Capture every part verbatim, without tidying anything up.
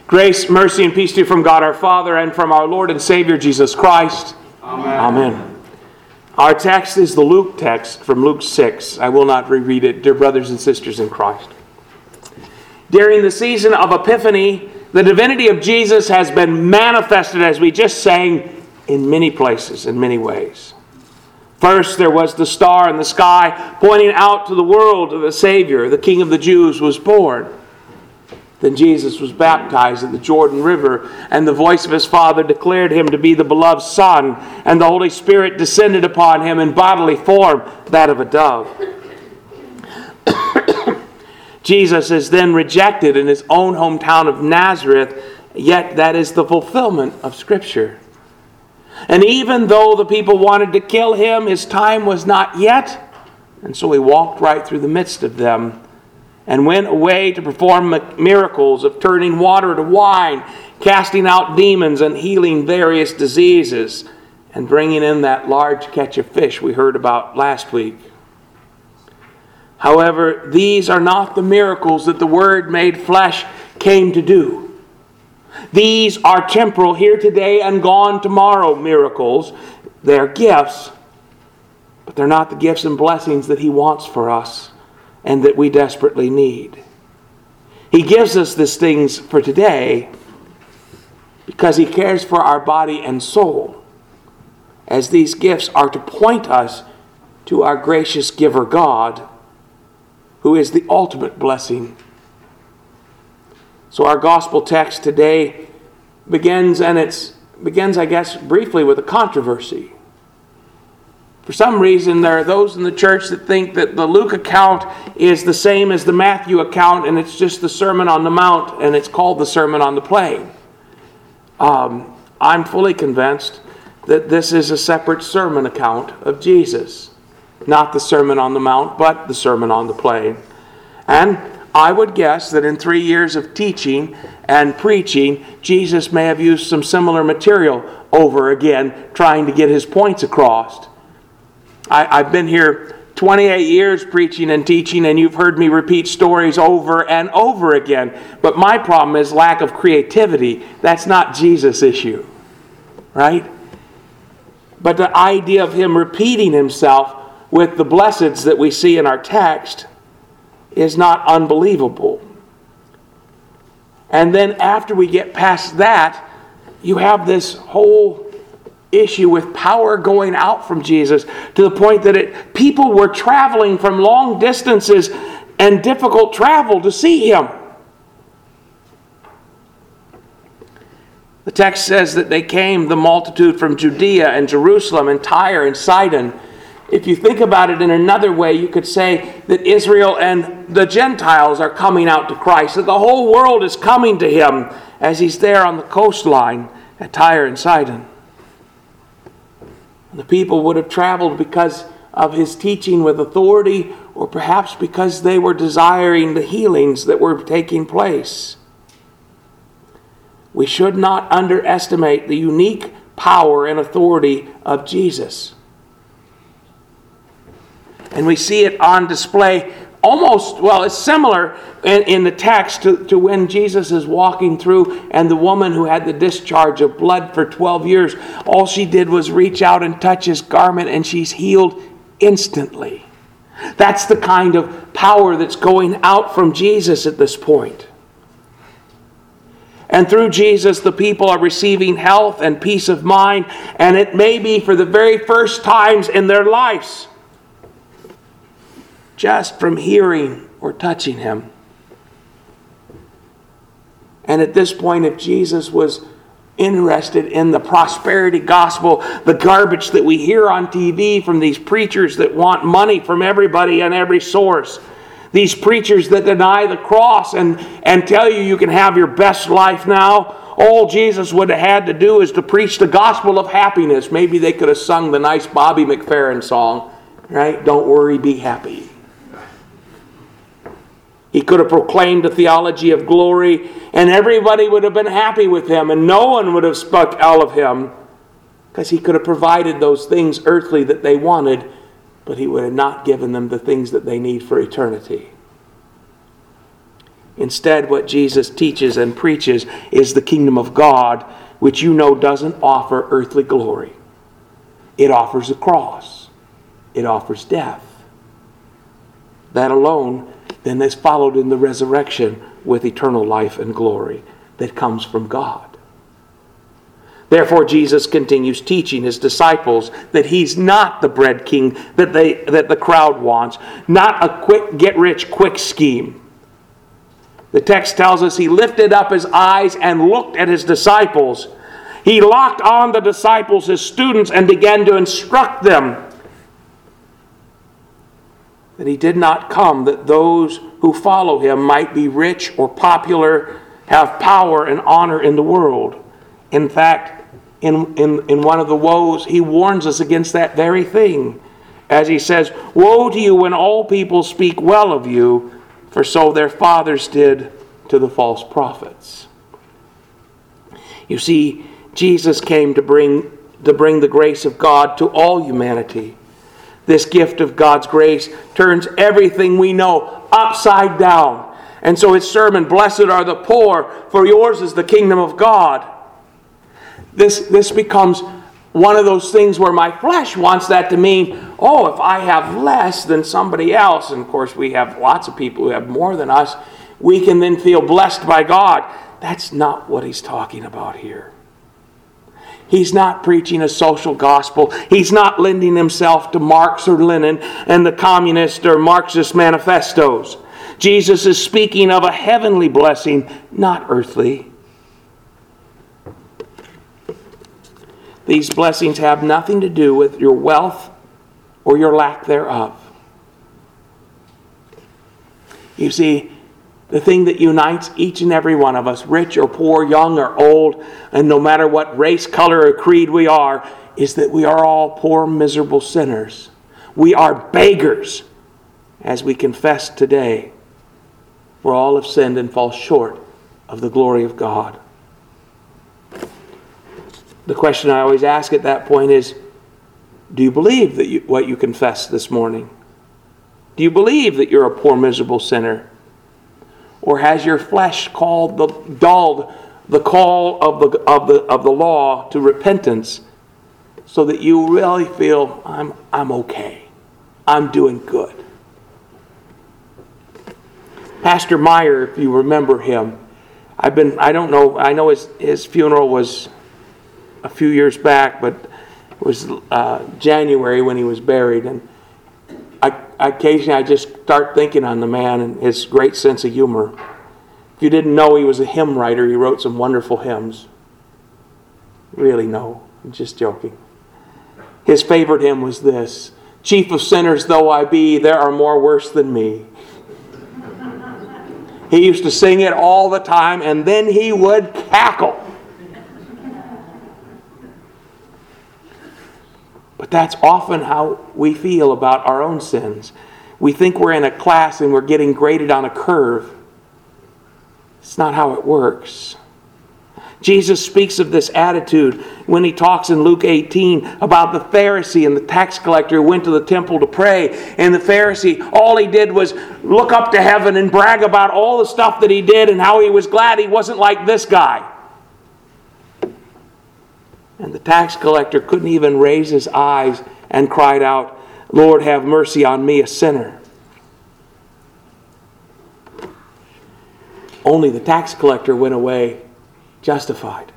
Grace, mercy, and peace to you from God our Father and from our Lord and Savior Jesus Christ. Amen. Amen. Our text is the Luke text from Luke six. I will not reread it, dear brothers and sisters in Christ. During the season of Epiphany, the divinity of Jesus has been manifested, as we just sang, in many places, in many ways. First, there was the star in the sky pointing out to the world of the Savior, the King of the Jews, was born. Then Jesus was baptized at the Jordan River, and the voice of his Father declared him to be the beloved Son, and the Holy Spirit descended upon him in bodily form, that of a dove. Jesus is then rejected in his own hometown of Nazareth, yet that is the fulfillment of Scripture. And even though the people wanted to kill him, his time was not yet, and so he walked right through the midst of them, and went away to perform miracles of turning water to wine, casting out demons, and healing various diseases, and bringing in that large catch of fish we heard about last week. However, these are not the miracles that the Word made flesh came to do. These are temporal, here today and gone tomorrow miracles. They're gifts, but they're not the gifts and blessings that He wants for us and that we desperately need. He gives us these things for today because He cares for our body and soul, as these gifts are to point us to our gracious giver God, who is the ultimate blessing. So our gospel text today begins, and it begins, I guess, briefly with a controversy. For some reason, there are those in the church that think that the Luke account is the same as the Matthew account, and it's just the Sermon on the Mount, and it's called the Sermon on the Plain. Um, I'm fully convinced that this is a separate sermon account of Jesus. Not the Sermon on the Mount, but the Sermon on the Plain. And I would guess that in three years of teaching and preaching, Jesus may have used some similar material over again, trying to get his points across. I, I've been here twenty-eight years preaching and teaching, and you've heard me repeat stories over and over again. But my problem is lack of creativity. That's not Jesus' issue, right? But the idea of him repeating himself with the blesseds that we see in our text is not unbelievable. And then after we get past that, you have this whole issue with power going out from Jesus to the point that it, people were traveling from long distances and difficult travel to see him. The text says that they came, the multitude, from Judea and Jerusalem and Tyre and Sidon. If you think about it in another way, you could say that Israel and the Gentiles are coming out to Christ, that the whole world is coming to him as he's there on the coastline at Tyre and Sidon. The people would have traveled because of his teaching with authority, or perhaps because they were desiring the healings that were taking place. We should not underestimate the unique power and authority of Jesus. And we see it on display almost, well, it's similar in, in the text to, to when Jesus is walking through, and the woman who had the discharge of blood for twelve years, all she did was reach out and touch his garment, and she's healed instantly. That's the kind of power that's going out from Jesus at this point. And through Jesus, the people are receiving health and peace of mind, and it may be for the very first times in their lives, just from hearing or touching him. And at this point, if Jesus was interested in the prosperity gospel, the garbage that we hear on T V from these preachers that want money from everybody and every source, these preachers that deny the cross and, and tell you you can have your best life now, all Jesus would have had to do is to preach the gospel of happiness. Maybe they could have sung the nice Bobby McFerrin song, right? Don't worry, be happy. He could have proclaimed a theology of glory, and everybody would have been happy with him, and no one would have spoke ill of him, because he could have provided those things earthly that they wanted, but he would have not given them the things that they need for eternity. Instead, what Jesus teaches and preaches is the kingdom of God, which you know doesn't offer earthly glory. It offers a cross. It offers death. That alone then is followed in the resurrection with eternal life and glory that comes from God. Therefore, Jesus continues teaching his disciples that he's not the bread king that they that the crowd wants, not a quick get-rich-quick scheme. The text tells us he lifted up his eyes and looked at his disciples. He locked on the disciples, his students, and began to instruct them that he did not come that those who follow him might be rich or popular, have power and honor in the world. In fact, in, in, in one of the woes, he warns us against that very thing. As he says, "Woe to you when all people speak well of you, for so their fathers did to the false prophets." You see, Jesus came to bring, to bring the grace of God to all humanity. This gift of God's grace turns everything we know upside down. And so his sermon, "Blessed are the poor, for yours is the kingdom of God." This, this becomes one of those things where my flesh wants that to mean, oh, if I have less than somebody else, and of course we have lots of people who have more than us, we can then feel blessed by God. That's not what he's talking about here. He's not preaching a social gospel. He's not lending himself to Marx or Lenin and the communist or Marxist manifestos. Jesus is speaking of a heavenly blessing, not earthly. These blessings have nothing to do with your wealth or your lack thereof. You see, the thing that unites each and every one of us, rich or poor, young or old, and no matter what race, color, or creed we are, is that we are all poor, miserable sinners. We are beggars, as we confess today. For all have sinned and fall short of the glory of God. The question I always ask at that point is, do you believe that you, what you confess this morning? Do you believe that you're a poor, miserable sinner? Or has your flesh called the, dulled the call of the, of, the, of the law to repentance so that you really feel, I'm, I'm okay. I'm doing good. Pastor Meyer, if you remember him, I've been, I don't know, I know his, his funeral was a few years back, but it was uh, January when he was buried. And I, occasionally I just start thinking on the man and his great sense of humor. If you didn't know he was a hymn writer, he wrote some wonderful hymns. Really, no, I'm just joking. His favorite hymn was this: "Chief of sinners though I be, there are more worse than me." He used to sing it all the time, and then he would cackle. But that's often how we feel about our own sins. We think we're in a class and we're getting graded on a curve. It's not how it works. Jesus speaks of this attitude when he talks in Luke eighteen about the Pharisee and the tax collector who went to the temple to pray. And the Pharisee, all he did was look up to heaven and brag about all the stuff that he did and how he was glad he wasn't like this guy. And the tax collector couldn't even raise his eyes and cried out, "Lord, have mercy on me, a sinner." Only the tax collector went away justified.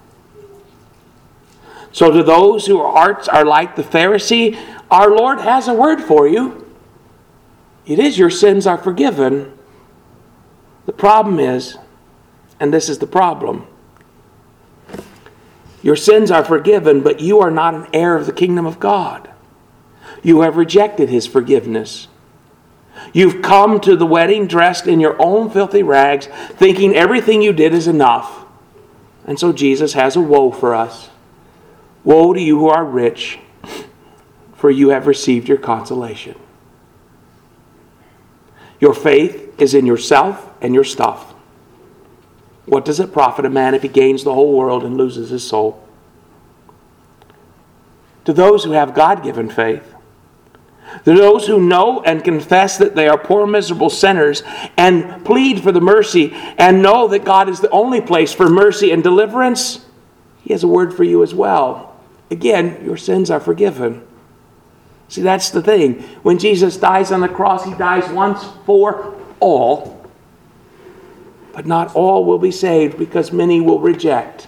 So to those whose hearts are like the Pharisee, our Lord has a word for you. It is, your sins are forgiven. The problem is, and this is the problem, your sins are forgiven, but you are not an heir of the kingdom of God. You have rejected his forgiveness. You've come to the wedding dressed in your own filthy rags, thinking everything you did is enough. And so Jesus has a woe for us. Woe to you who are rich, for you have received your consolation. Your faith is in yourself and your stuff. What does it profit a man if he gains the whole world and loses his soul? To those who have God-given faith, Those who know and confess that they are poor, miserable sinners and plead for the mercy and know that God is the only place for mercy and deliverance, He has a word for you as well. Again, your sins are forgiven. See, that's the thing. When Jesus dies on the cross, He dies once for all. But not all will be saved because many will reject.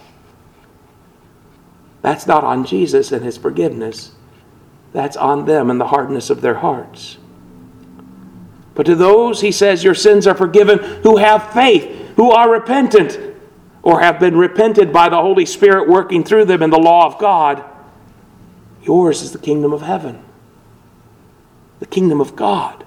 That's not on Jesus and His forgiveness. That's on them and the hardness of their hearts. But to those, He says, your sins are forgiven who have faith, who are repentant, or have been repented by the Holy Spirit working through them in the law of God. Yours is the kingdom of heaven. The kingdom of God.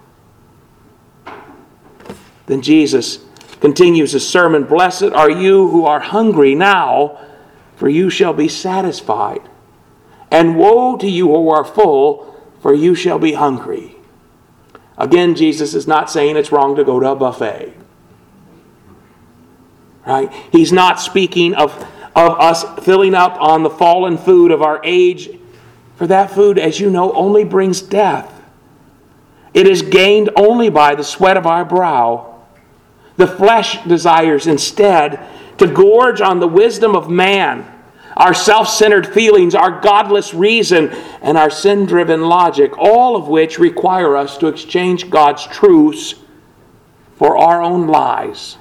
Then Jesus continues His sermon. Blessed are you who are hungry now, for you shall be satisfied. And woe to you who are full, for you shall be hungry. Again, Jesus is not saying it's wrong to go to a buffet. Right? He's not speaking of, of us filling up on the fallen food of our age. For that food, as you know, only brings death. It is gained only by the sweat of our brow. The flesh desires instead to gorge on the wisdom of man, our self-centered feelings, our godless reason, and our sin-driven logic, all of which require us to exchange God's truths for our own lies.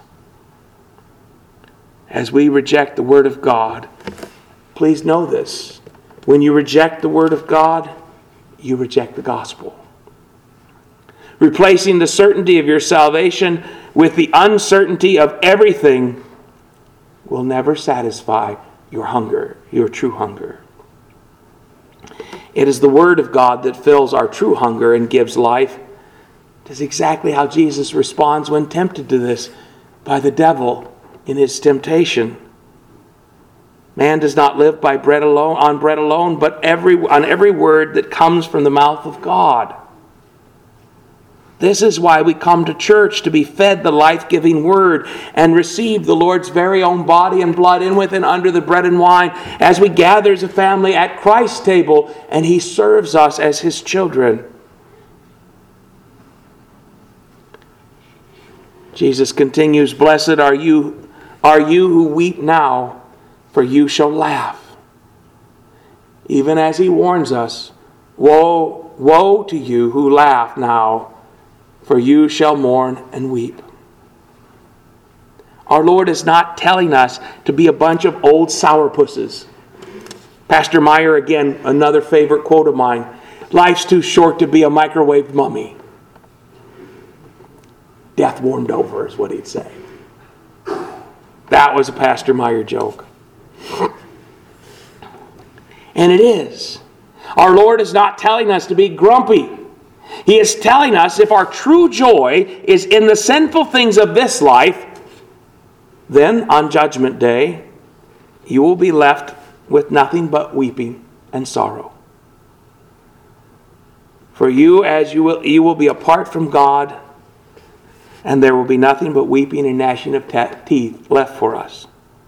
As we reject the Word of God, please know this. When you reject the Word of God, you reject the gospel. Replacing the certainty of your salvation with the uncertainty of everything will never satisfy your hunger, your true hunger. It is the Word of God that fills our true hunger and gives life. It is exactly how Jesus responds when tempted to this by the devil in his temptation. Man does not live by bread alone, on bread alone, but every on every word that comes from the mouth of God. This is why we come to church, to be fed the life-giving Word and receive the Lord's very own body and blood in with and under the bread and wine as we gather as a family at Christ's table and He serves us as His children. Jesus continues, Blessed are you, are you who weep now, for you shall laugh. Even as He warns us, Woe, woe to you who laugh now, for you shall mourn and weep. Our Lord is not telling us to be a bunch of old sourpusses. Pastor Meyer, again, another favorite quote of mine, life's too short to be a microwave mummy. Death warmed over is what he'd say. That was a Pastor Meyer joke. And it is. Our Lord is not telling us to be grumpy. He is telling us if our true joy is in the sinful things of this life, then on Judgment Day, you will be left with nothing but weeping and sorrow. For you, as you will, you will be apart from God, and there will be nothing but weeping and gnashing of te- teeth left for us.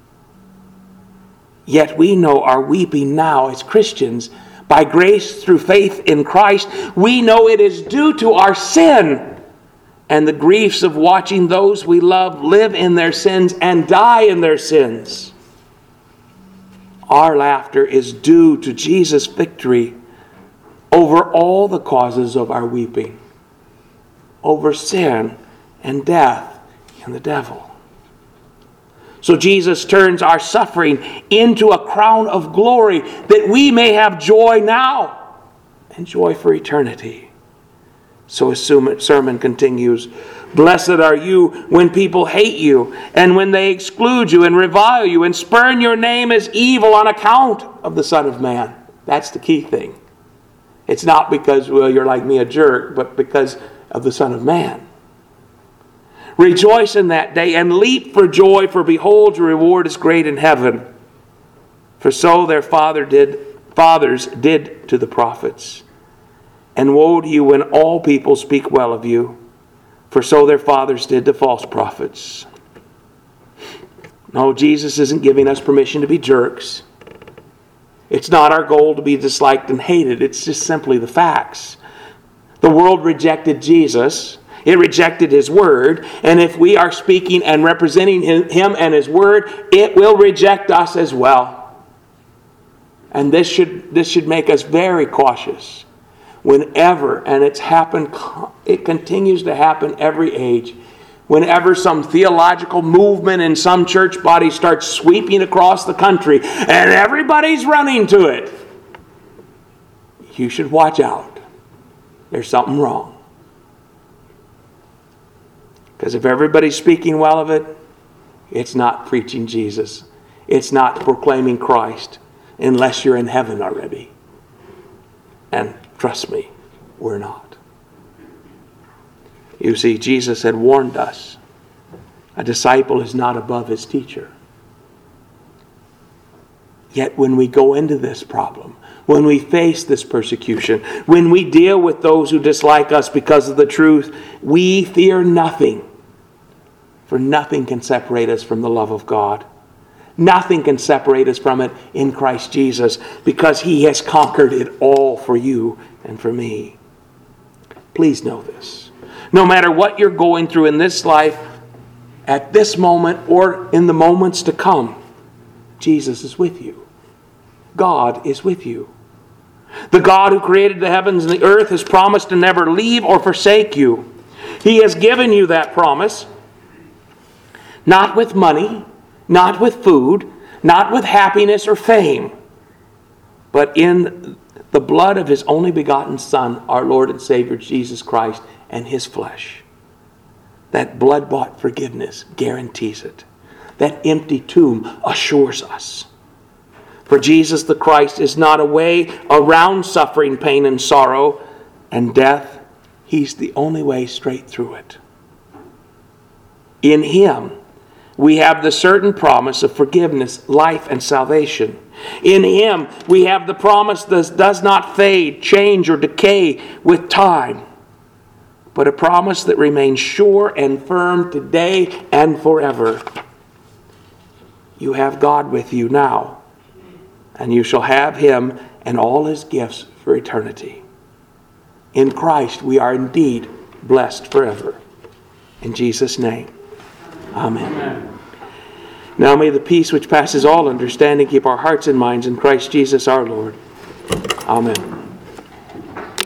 Yet we know our weeping now as Christians, by grace through faith in Christ, we know it is due to our sin and the griefs of watching those we love live in their sins and die in their sins. Our laughter is due to Jesus' victory over all the causes of our weeping, over sin and death and the devil. So Jesus turns our suffering into a crown of glory that we may have joy now and joy for eternity. So his sermon continues, Blessed are you when people hate you and when they exclude you and revile you and spurn your name as evil on account of the Son of Man. That's the key thing. It's not because, well, you're like me, a jerk, but because of the Son of Man. Rejoice in that day and leap for joy, for behold, your reward is great in heaven. For so their father did, fathers did to the prophets. And woe to you when all people speak well of you, for so their fathers did to false prophets. No, Jesus isn't giving us permission to be jerks. It's not our goal to be disliked and hated. It's just simply the facts. The world rejected Jesus. It rejected His Word. And if we are speaking and representing Him and His Word, it will reject us as well. And this should, this should make us very cautious. Whenever, and it's happened, it continues to happen every age, whenever some theological movement in some church body starts sweeping across the country and everybody's running to it, you should watch out. There's something wrong. Because if everybody's speaking well of it, it's not preaching Jesus. It's not proclaiming Christ, unless you're in heaven already. And trust me, we're not. You see, Jesus had warned us. A disciple is not above his teacher. Yet when we go into this problem, when we face this persecution, when we deal with those who dislike us because of the truth, we fear nothing. For nothing can separate us from the love of God. Nothing can separate us from it in Christ Jesus, because He has conquered it all for you and for me. Please know this. No matter what you're going through in this life, at this moment or in the moments to come, Jesus is with you. God is with you. The God who created the heavens and the earth has promised to never leave or forsake you. He has given you that promise, not with money, not with food, not with happiness or fame, but in the blood of His only begotten Son, our Lord and Savior Jesus Christ, and His flesh. That blood-bought forgiveness guarantees it. That empty tomb assures us. For Jesus the Christ is not a way around suffering, pain, and sorrow and death. He's the only way straight through it. In Him, we have the certain promise of forgiveness, life, and salvation. In Him, we have the promise that does not fade, change, or decay with time, but a promise that remains sure and firm today and forever. You have God with you now, and you shall have Him and all His gifts for eternity. In Christ, we are indeed blessed forever. In Jesus' name, amen. Amen. Now may the peace which passes all understanding keep our hearts and minds in Christ Jesus our Lord. Amen.